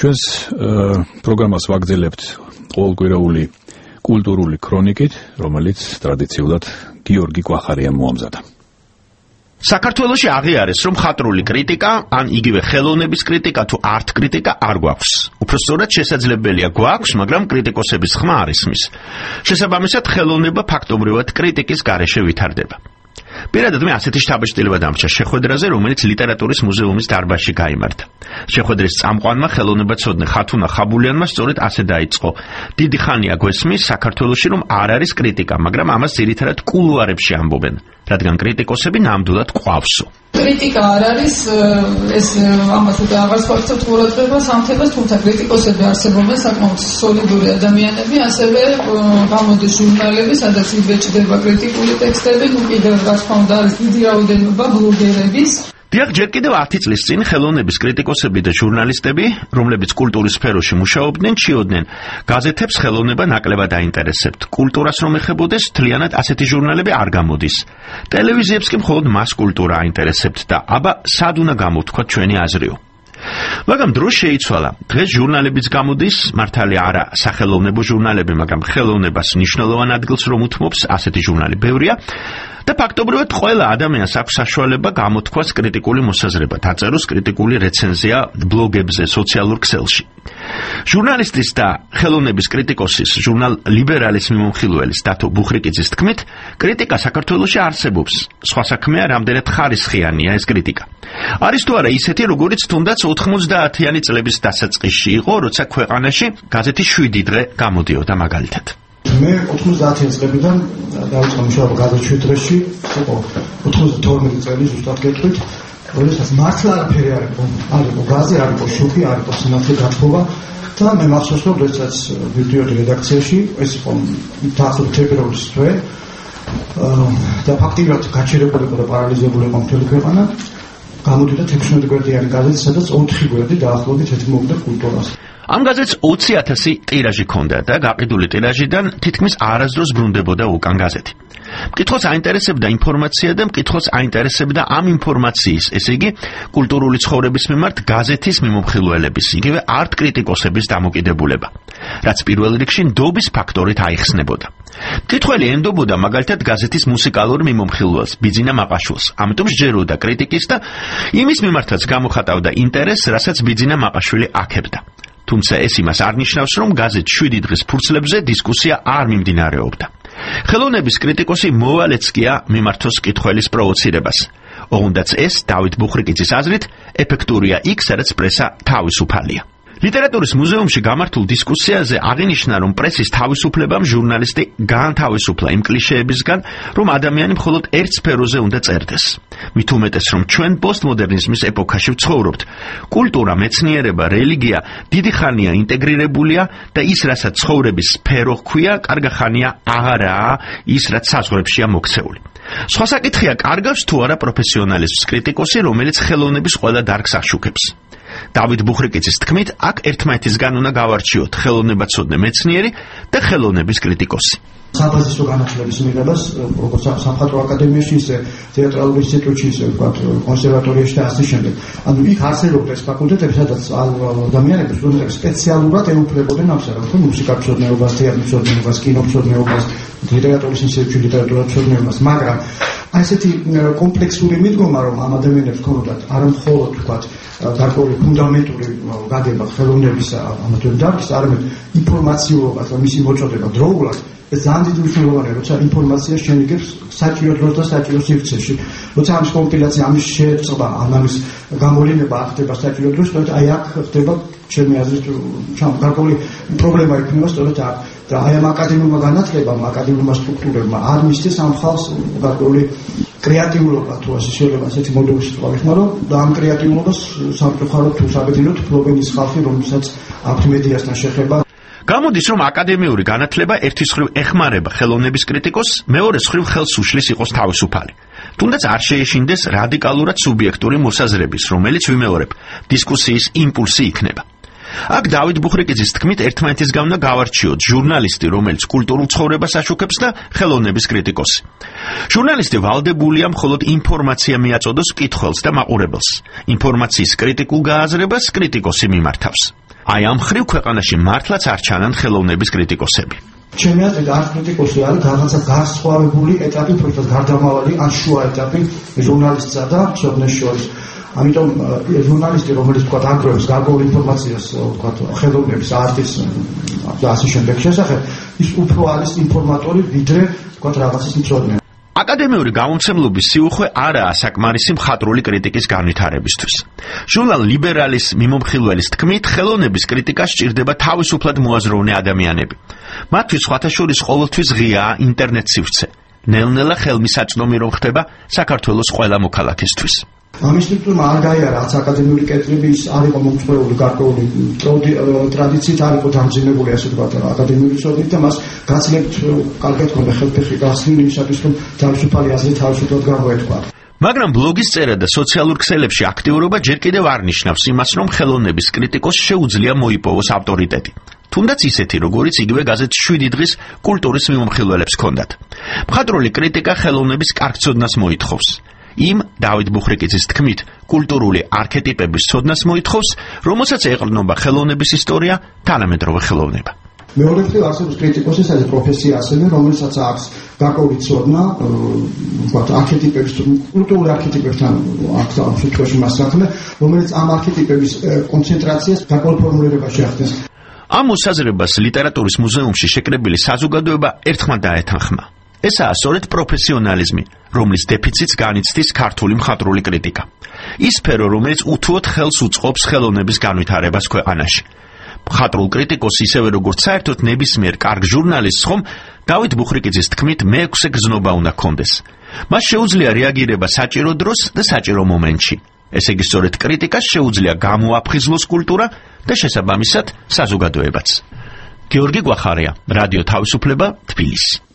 ჩვენს პროგრამას ვაგრძელებთ ყოველკვირეული კულტურული ქრონიკით, რომელიც ტრადიციულად გიორგი კვახარიამ მოამზადა. საქართველოში აღიარეს, რომ მხატვრული კრიტიკა, ან იგივე ხელოვნების კრიტიკა თუ არტ კრიტიკა არ გვაქვს. უпростоრად შესაძლებელია გვაქვს, მაგრამ კრიტიკოსების ხმა არ ისმის. შესაბამისად, ხელოვნება ფაქტობრივად კრიტიკის გარეშე ვითარდება. პირადად მე ასეთი შთაბეჭდილება დამრჩა შეხვედრაზე, რომელიც ლიტერატურის მუზეუმის დარბაზში გაიმართა. შეხვედრის წამყვანმა ხელოვნებაცოდნე ხათუნა ხაბულიანმა სწორედ ასე დაიწყო. დიდი ხანია გვესმის საქართველოში, რომ არ არის კრიტიკა, მაგრამ ამას ძირითადად კულუარებში ამბობენ, რადგან კრიტიკოსები ნამდვილად ყვავსო. კრიტიკა არ არის ეს ამათ უკვე აღარ სხვაგვარად ყურადღებას ამთებას, თუმცა კრიტიკოსები არსებობენ საკმაოდ სოლიდური ადამიანები, ასევე გამოდის ჟურნალები, სადაც იბეჭდება კრიტიკული ტექსტები, ნუ კიდევ რა თქმა უნდა არის დიდი რაოდენობა ბლოგერების. დიახ, ჯერ კიდევ 10 წლის წინ ხელოვნების კრიტიკოსები და ჟურნალისტები, რომლებიც კულტურის სფეროში მუშაობდნენ, ჩიოდნენ გაზეთებს ხელოვნება ნაკლებად აინტერესებთ. კულტურას რომ ეხებოდეს, თლიანად ასეთი ჟურნალები არ გამოდის. ტელევიზიებს კი მხოლოდ მას კულტურა აინტერესებთ და აბა სად უნდა გამოვთქვათ ჩვენი აზრიო. მაგრამ დრო შეიცვალა. დღეს ჟურნალებიც გამოდის, მართალი არა სახელოვნებო ჟურნალები, მაგრამ ხელოვნებას მნიშვნელოვან ადგილს რომ უთმობს, ასეთი ჟურნალი ბევრია. და ფაქტობრივად ყველა ადამიანს აქვს საშუალება გამოთქვას კრიტიკული მოსაზრება, დაწეროს კრიტიკული რეცენზია ბლოგებზე, სოციალურ ქსელში. ჟურნალისტის და ხელოვნების კრიტიკოსის, ჟურნალ ლიბერალის მიმოხილველის დათო ბუხრიკიძის თქმით, კრიტიკა საქართველოში არსებობს. სხვა საქმეა, რამდენად ხარისხიანია ეს კრიტიკა. არის თუ არა ისეთი, როგორიც თუნდაც 90-იანი წლების დასაწყისში იყო, როცა ქვეყანაში გაზეთი 7 დღე გამოდიოდა მაგალითად. მე 90-იან წლებიდან დავიწყე მუშაობა გაზეთ 7 დღეში, იყო 92 წელი ზუსტად გეტყვით, როდესაც მართლა არაფერი არ იყო გაზი, არ იყო შუქი, არ იყო სინათლე გათხოვა და მე მახსოვს, რომ როდესაც ვიდიოდი რედაქციაში, ეს იყო დაახლოებით თებერვლის თვე და ფაქტიურად გაჩერებული და პარალიზებული იყო მთელი ქვეყანა. გამოდიოდა 16 გვერდიანი გაზეთი, სადაც 4 გვერდი დაახლოებით ეთმობდა კულტურას. ამ გაზეთს 20,000 ტირაჟი ჰქონდა და გაყიდული ტირაჟიდან თითქმის არასდროს ბრუნდებოდა უკან გაზეთი. მკითხველს აინტერესებდა ინფორმაცია და მკითხველს აინტერესებდა ამ ინფორმაციის, ესე იგი, კულტურული ცხოვრების მიმართ გაზეთის მიმოხილველების, იგივე არტ კრიტიკოსების დამოკიდებულება, რაც პირველ რიგში ნდობის ფაქტორით აიხსნებოდა. მკითხველი ენდობოდა მაგალითად გაზეთის მუსიკალურ მიმოხილველს, ბიძინა მაყაშვილს, ამიტომ სჯეროდა კრიტიკის და იმის მიმართაც გამოხატავდა ინტერესს, რასაც ბიძინა მაყაშვილი აქებდა. თუმცა ეს იმას არ ნიშნავს, რომ გაზეთ 7 დღის ფურცლებზე დისკუსია არ მიმდინარეობდა. ხელოვნების კრიტიკოსი მოვალეცკია მიმართოს კითხველის პროვოცირებას. ოღონდაც ეს, დავით ბუხრიკიძის აზრით, ეფექტურია იქ, სადაც პრესა თავისუფალია. ლიტერატურის მუზეუმში გამართულ დისკუსიაზე აღინიშნა, რომ პრესის თავისუფლებამ ჟურნალისტი გაანთავისუფლა იმ კლიშეებისგან, რომ ადამიანი მხოლოდ ერთ სფეროზე უნდა წერდეს. მით უმეტეს, რომ ჩვენ პოსტმოდერნიზმის ეპოქაში ვცხოვრობთ. კულტურა, მეცნიერება, რელიგია დიდი ხანია ინტეგრირებულია და ის, რასაც ცხოვრების სფერო ჰქვია, კარგა ხანია აღარაა ის, რაც საზღვრებშია მოქცეული. სხვა საკითხია, კარგავს თუ არა პროფესიონალიზმს კრიტიკოსი, რომელიც ხელოვნების ყველა დარგს აშუქებს. დავით ბუხრიკიძის თქმით, აქ ერთმანეთისგან უნდა გავარჩიოთ ხელოვნებაცოდნე მეცნიერი და ხელოვნების კრიტიკოსი. საბაზისო განათლების მიღებას, როგორც სამხატვრო აკადემიაში, ისე თეატრალურ ინსტიტუტში, ისე ვთქვათ, კონსერვატორიაში და ასე შემდეგ. ანუ იქ არსებობდა ეს ფაკულტეტები, სადაც ადამიანები სპეციალურად ეუფლებოდნენ ამ საკითხს, მუსიკათმცოდნეობას, თეატრმცოდნეობას, კინომცოდნეობას, ლიტერატურის ინსტიტუტში ლიტერატურათმცოდნეობას, მაგრამ აი ესეთი კომპლექსური მიდგომა, რომ ამ ადამიანებს ჰქონდათ არა მხოლოდ ვთქვათ გარკვეული ფუნდამენტური გაგება ხელოვნებისა ამათვე დარგის, არამედ ინფორმაციულობას და მისი მოწოდება დროულად, ეს ძალიან დიდი მნიშვნელოვანია, როცა ინფორმაცია შენიგებს საჭირო დროს და საჭირო სივრცეში. როცა ამის კომპილაცია, ამის შეწყობა, ამის გამოვლინება ხდება საჭირო დროს, სწორედ აი აქ ხდება ჩემი აზრით გარკვეული პრობლემა იქნება სწორედ აქ. და აი ამ აკადემიურმა განათლებამ, აკადემიურმა სტრუქტურებმა არ მისცეს ამ ხალხს გარკვეული კრეატიულობა, თუ ასე შეიძლება ასეთი მოდელი ვიხმარო, და ამ კრეატიულობას სამწუხაროდ თუ საბედნიეროდ ფლობენ ის ხალხი, რომელსაც აქვთ მედიასთან შეხება. გამოდის, რომ აკადემიური განათლება ერთის მხრივ ეხმარება ხელოვნების კრიტიკოსს, მეორეს მხრივ ხელს უშლის იყოს თავისუფალი. თუნდაც არ შეეშინდეს რადიკალურად სუბიექტური მოსაზრების, რომელიც ვიმეორებ, დისკუსიის იმპულსი იქნება. აქ დავით ბუხრიკიძის თქმით, ერთმანეთისგან უნდა გავარჩიოთ ჟურნალისტი, რომელიც კულტურულ ცხოვრებას აშუქებს და ხელოვნების კრიტიკოსი. ჟურნალისტი ვალდებულია მხოლოდ ინფორმაცია მიაწოდოს მკითხველს და მაყურებელს. ინფორმაციის კრიტიკულ გააზრებას კრიტიკოსი მიმართავს. აი ამ ხრივ ქვეყანაში მართლაც არ ჩანან ხელოვნების კრიტიკოსები. ჩემი აზრით არ კრიტიკოსი არის რაღაცა გასხვავებული ეტაპი, უფრო გარდამავალი ან შუა ეტაპი ჟურნალისტსა და მცოდნეს შორის. ამიტომ ჟურნალისტი, რომელიც თქვა აგროვებს გარკვეულ ინფორმაციას, თქვა ხელოვნების არტის და ასე შემდეგ შესახებ, ის უფრო არის ინფორმატორი, ვიდრე თქვა რაღაცის მცოდნე. აკადემიური გამომცემლობის სიუხვე არაა საკმარისი მხატვრული კრიტიკის განვითარებისთვის. ჟურნალ ლიბერალის მიმომხილველის თქმით, ხელოვნების კრიტიკას სჭირდება თავისუფლად მოაზროვნე ადამიანები. მათთვის სხვათა შორის ყოველთვის ღიაა ინტერნეტ სივრცე. ნელ-ნელა ხელმისაწვდომი რომ ხდება საქართველოს ყველა მოქალაქისთვის. ამის მიღწევა არ გაიარა აკადემიური კეთილები, ის არ იყო მომწყვეული გარკვეული ტრადიციით, არ იყო დამძიმებული ასე ვთქვათ აკადემიური ცოდნით და მას გაცლებთ კარგად ქონდა ხელფეხი გასლილი ისათვის რომ თავისუფალი აზრი თავისუფლად გამოეთქვა. მაგრამ ბლოგის წერა და სოციალურ ქსელებში აქტიურობა ჯერ კიდევ არ ნიშნავს იმას, რომ ხელოვნების კრიტიკოსს შეუძლია მოიპოვოს ავტორიტეტი. თუნდაც ისეთი, როგორიც იგივე გაზეთ 7 დღის კულტურის მიმომხილველებს ჰქონდათ. მხატვრული კრიტიკა ხელოვნების კარგ ცოდნას მოითხოვს. იმ დავით ბუხრიკიძის თქმით, კულტურული არქეტიპების ცოდნას მოითხოვს, რომელსაც ეყრდნობა ხელოვნების ისტორია, თანამედროვე ხელოვნება. მეორე მხრივ არსებობს კრიტიკოსის ეს პროფესია ასევე, რომელსაც აქვს გარკვეული ცოდნა, ვთქვათ, არქეტიპების, კულტურული არქეტიპებთან აქვს ამ შემთხვევაში მასაკლე, რომელიც ამ არქეტიპების კონცენტრაციას გარკვეულ ფორმულირებაში ახდენს. ამ მოსაზრებას ლიტერატურის მუზეუმში შეკრებილი საზოგადოება ერთხმად დაეთანხმა. ესაა სწორედ პროფესიონალიზმი, რომლის დეფიციტს განიცდის ქართული მხატვრული კრიტიკა. ის სფერო, რომელიც უთუოდ ხელს უწყობს ხელოვნების განვითარებას ქვეყანაში. მხატვრულ კრიტიკოსს ისევე როგორც საერთოდ ნებისმიერ კარგ ჟურნალისტს ხომ დავით ბუხრიკიძის თქმით მე-6 გზნობა უნდა ჰქონდეს. მას შეუძლია რეაგირება საჭირო დროს და საჭირო მომენტში. ესე იგი სწორედ კრიტიკას შეუძლია გამოაფხიზლოს კულტურა და შესაბამისად საზოგადოებაც. გიორგი გვახარია, რადიო თავისუფლება, თბილისი.